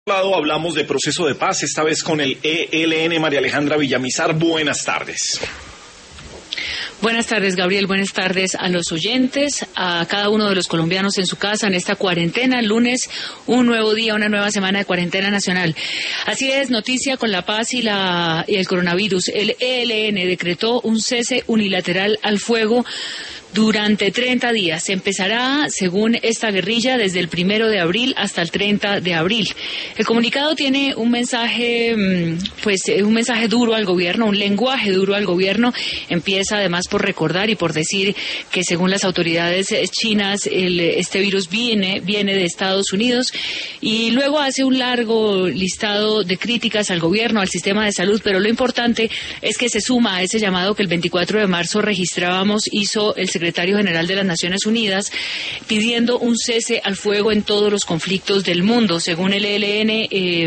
Lado hablamos de proceso de paz, esta vez con el ELN. María Alejandra Villamizar, buenas tardes. Buenas tardes, Gabriel. Buenas tardes a los oyentes, a cada uno de los colombianos en su casa en esta cuarentena. Lunes, un nuevo día, una nueva semana de cuarentena nacional. Así es, noticia con la paz y el coronavirus. El ELN decretó un cese unilateral al fuego durante 30 días. Empezará, según esta guerrilla, desde el 1 de abril hasta el 30 de abril. El comunicado tiene un mensaje, un mensaje duro al gobierno, un lenguaje duro al gobierno. Empieza además por recordar y por decir que según las autoridades chinas, este virus viene de Estados Unidos, y luego hace un largo listado de críticas al gobierno, al sistema de salud, pero lo importante es que se suma a ese llamado que el 24 de marzo hizo el secretario general de las Naciones Unidas, pidiendo un cese al fuego en todos los conflictos del mundo. Según el ELN,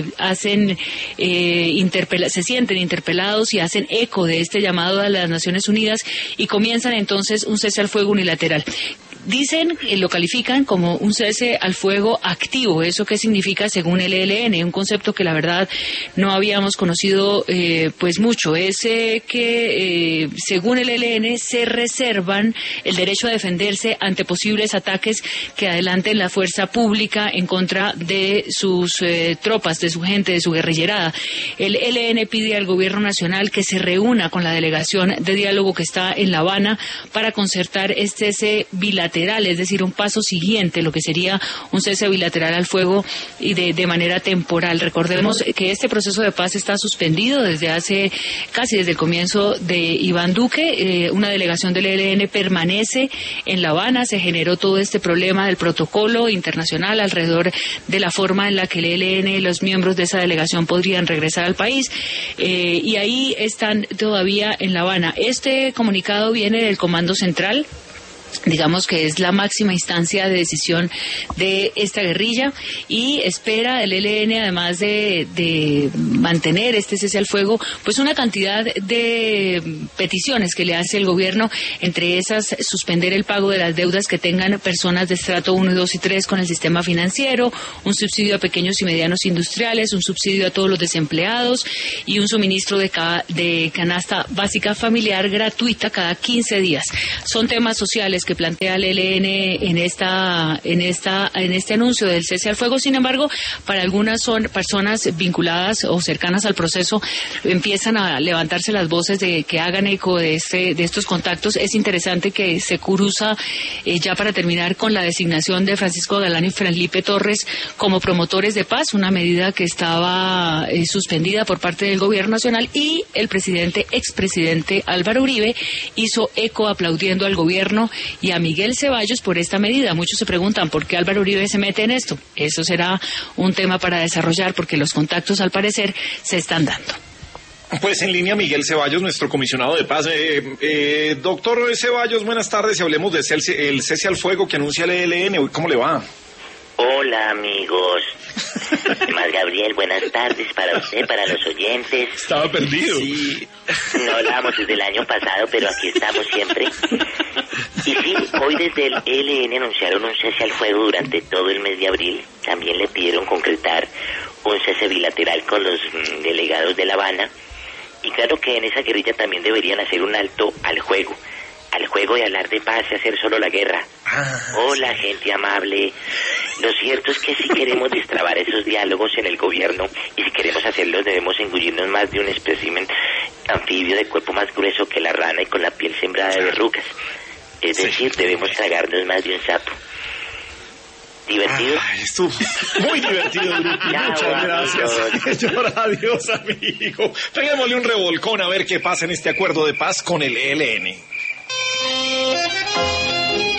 se sienten interpelados y hacen eco de este llamado a las Naciones Unidas y comienzan entonces un cese al fuego unilateral. Dicen, lo califican como un cese al fuego activo. ¿Eso qué significa según el ELN? Un concepto que la verdad no habíamos conocido mucho. Es que según el ELN se reservan el derecho a defenderse ante posibles ataques que adelanten la fuerza pública en contra de sus tropas, de su gente, de su guerrillerada. El ELN pide al gobierno nacional que se reúna con la delegación de diálogo que está en La Habana para concertar este cese bilateral, es decir, un paso siguiente, lo que sería un cese bilateral al fuego y de manera temporal. Recordemos que este proceso de paz está suspendido desde el comienzo de Iván Duque. Una delegación del ELN permanece en La Habana. Se generó todo este problema del protocolo internacional alrededor de la forma en la que el ELN y los miembros de esa delegación podrían regresar al país, y ahí están todavía en La Habana. Este comunicado viene del Comando Central, digamos que es la máxima instancia de decisión de esta guerrilla, y espera el ELN, además de mantener este cese al fuego, pues una cantidad de peticiones que le hace el gobierno, entre esas suspender el pago de las deudas que tengan personas de estrato 1, 2 y 3 con el sistema financiero, un subsidio a pequeños y medianos industriales, un subsidio a todos los desempleados y un suministro de canasta básica familiar gratuita cada 15 días. Son temas sociales que plantea el ELN en este anuncio del cese al fuego. Sin embargo, para algunas son personas vinculadas o cercanas al proceso, empiezan a levantarse las voces de que hagan eco de estos contactos. Es interesante que se cruza, ya para terminar, con la designación de Francisco Galán y Felipe Torres como promotores de paz, una medida que estaba suspendida por parte del gobierno nacional, y el expresidente Álvaro Uribe hizo eco aplaudiendo al gobierno y a Miguel Ceballos por esta medida. Muchos se preguntan por qué Álvaro Uribe se mete en esto. Eso será un tema para desarrollar, porque los contactos, al parecer, se están dando. Pues en línea Miguel Ceballos, nuestro comisionado de paz. Doctor Ceballos, buenas tardes, y hablemos del cese al fuego que anuncia el ELN. ¿Cómo le va? Hola, amigos. Más Gabriel, buenas tardes para usted, para los oyentes. Estaba perdido. Sí, no hablábamos desde el año pasado, pero aquí estamos siempre. Y sí, hoy desde el ELN anunciaron un cese al fuego durante todo el mes de abril. También le pidieron concretar un cese bilateral con los delegados de La Habana. Y claro que en esa guerrilla también deberían hacer un alto al juego y hablar de paz y hacer solo la guerra. Hola, gente amable. Lo cierto es que si queremos destrabar esos diálogos en el gobierno, y si queremos hacerlos, debemos engullirnos más de un espécimen anfibio de cuerpo más grueso que la rana y con la piel sembrada de verrugas. Es decir, debemos tragarnos más de un sapo. ¿Divertido? Estuvo muy divertido, grupo. Muchas gracias. Adiós, amigo. Peguémosle un revolcón a ver qué pasa en este acuerdo de paz con el ELN.